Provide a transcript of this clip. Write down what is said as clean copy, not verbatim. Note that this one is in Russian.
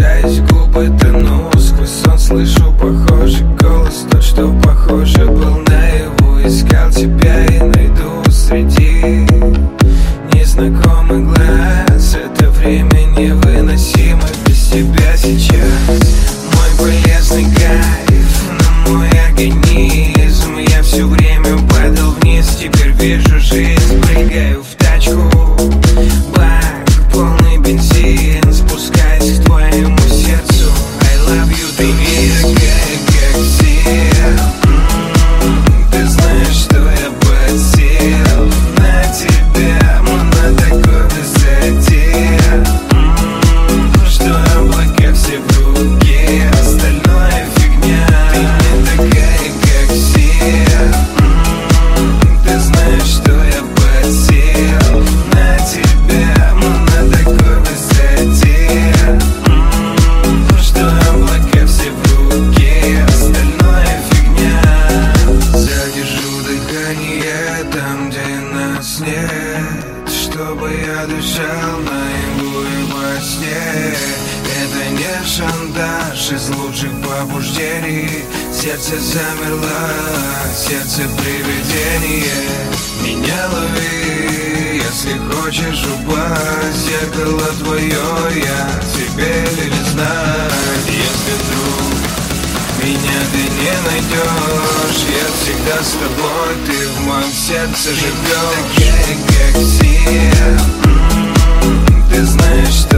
касаясь губы, тону сквозь сон, слышу похожий голос. Тот, что похоже был наяву. Искал тебя и найду среди незнакомых глаз. Это время невыносимо без тебя сейчас. Мой полезный кайф, но мой организм. Я все время падал вниз, теперь вижу жизнь. Прыгаю в тачку, бак, полный бензин. Спускаюсь к твоему сердцу. I love you, ты не такая, как все. Ты знаешь, что я подсел на тебя, мы на такой высоте, что облака все в руке, остальное фигня. Ты не такая, как все. Ты знаешь, что я подсел на тебя, мы на такой высоте, что облака все в руке, остальное фигня. Задержу дыхание там, где нас нет, чтобы я дышал наяву и во сне. Это не шантаж, из лучших побуждений. Сердце замерло, сердце привидение. Меня лови, если хочешь упасть. Зеркало твое, я теперь не знаю. Если вдруг меня ты не найдешь, я всегда с тобой, ты в моем сердце живешь. Такая, как все. Ты знаешь,